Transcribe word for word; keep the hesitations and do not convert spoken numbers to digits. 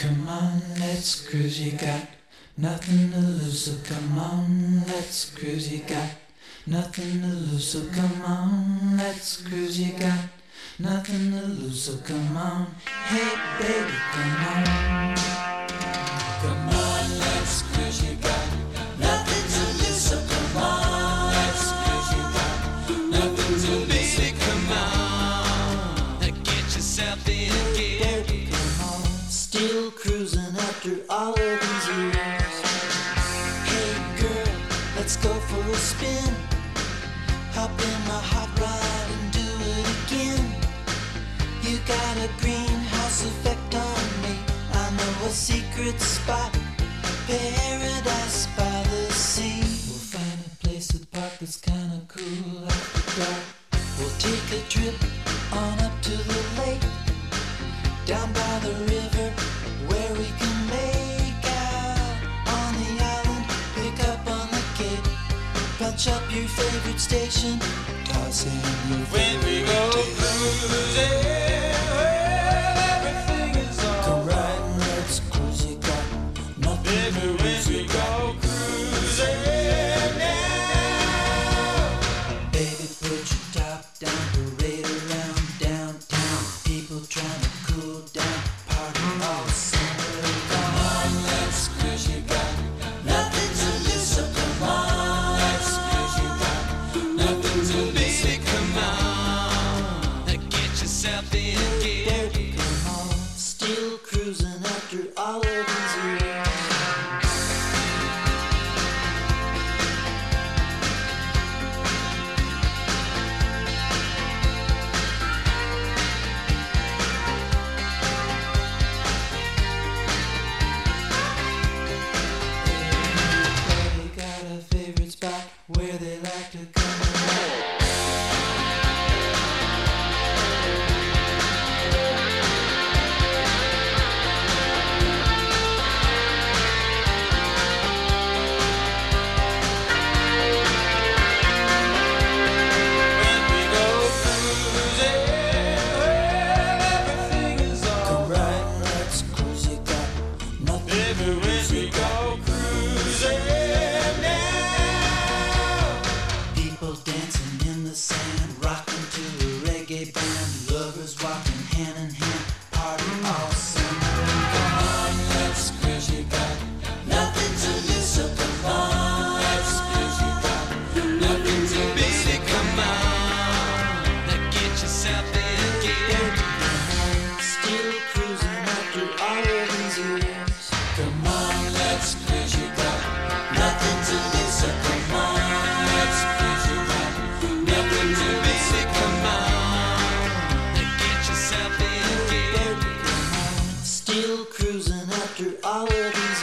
Come on, let's cruise, you got nothing to lose, so come on, let's cruise, you got nothing to lose, so come on, let's cruise, you got nothing to lose, so come on, hey baby, come on. Come on, let's cruise, you got nothing to lose, so come on, let's cruise, you got nothing to lose, so come on, get yourself in gear. Still cruising after all of these years. Hey girl, let's go for a spin. Hop in my hot rod and do it again. You got a greenhouse effect on me. I know a secret spot, paradise by the sea. We'll find a place to park that's kinda cool after dark. We'll take a trip on up to the lake, down by the river where we can make out on the island. Pick up on the gate, punch up your favorite station, toss in your When we favorite go tape. cruising, well, everything is Come alright. right, let's cruise, you got nothing Baby, to when lose, we you go got. cruising now. Baby, put your top down, parade around downtown. People trying to cool down, party all summer Come long. on, let's cruise, you got nothing to lose, so come on, let's cruise, you got nothing to lose, so Baby, come on, get yourself in gear. Baby, come on. Still cruising after all of these years. Everybody got a favorite spot where they like to come and rock. When we go cruising, well, everything is Come alright. right, let's cruise, you got nothing Baby, to when lose, we you go got. cruising now. People dancing in the sand, rocking to a reggae band. Lovers walking hand in hand, party all summer. Come on, let's cruise, you got nothing to lose, so come on, let's cruise, you got nothing to lose, so Baby, come on, get yourself in gear. Still cruising after all of these years. come on, let's cruise, you got nothing to lose, so come on, let's cruise, you got nothing to lose, so Baby, come on, get yourself in gear. Still cruising after all of these